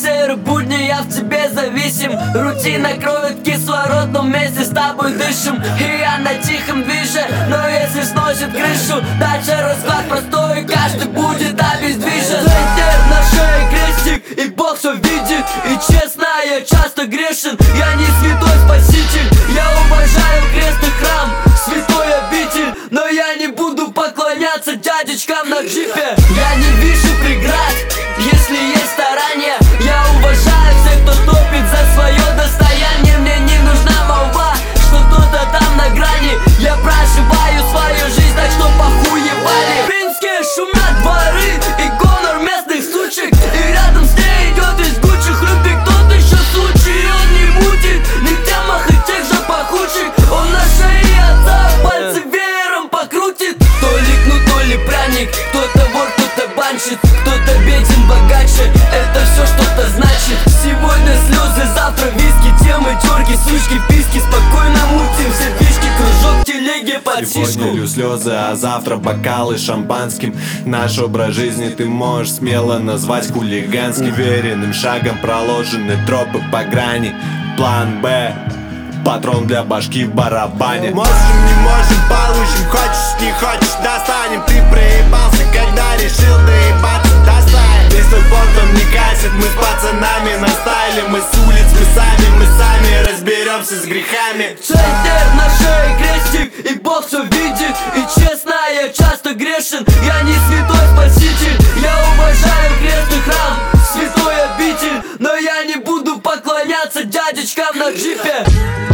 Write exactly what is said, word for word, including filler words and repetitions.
серых будней я в тебе зависим. Рутина кроет кислород, но вместе с тобой дышим. И я на тихом движе, но если сносит крышу, дальше расклад простой, и каждый будет обездвижен. Центр на шее крестик, и Бог все видит. И честно, я часто грешен, я не святой спаситель. Я уважаю крест и храм, святой обитель, но я не буду поклоняться дядечкам на джипе. Я не вижу преград, если есть старания. Я уважаю всех, кто топит за свое достояние. Мне не нужна молва, что кто-то там на грани. Я проживаю свою жизнь, так что похуй ебали. Пинские шумят дворы и гонор местных сучек, и рядом с ней идет из гучих любви кто-то еще случай. Он не мутит ни в темах и тех же пахучих. Он на шее отца пальцы веером покрутит. То ли кнут, то ли пряник, кто-то вор, кто-то банщик, кто-то беден, богаче. Это все что-то значит. Сегодня слезы, завтра виски, темы, терки, сучки, писки. Спокойно мутим все фишки, кружок, телеги под сишку. Сегодня лью слезы, а завтра бокалы шампанским. Наш образ жизни ты можешь смело назвать хулиганским. Веренным шагом проложены тропы по грани. План Б, патрон для башки в барабане. Можем, не можем, получим, хочешь, не хочешь, достанем. Ты проебался, когда решил доебаться до стаи. Весь твой понтом не катит, мы с пацанами на стайле. Мы с улиц, мы сами, мы сами разберемся с грехами. Центр на шее крестик, и Бог все видит. И честно, я часто грешен, я не святой спаситель. Я уважаю крест и храм, святой обитель, но я не буду поклоняться дядечкам на джипе.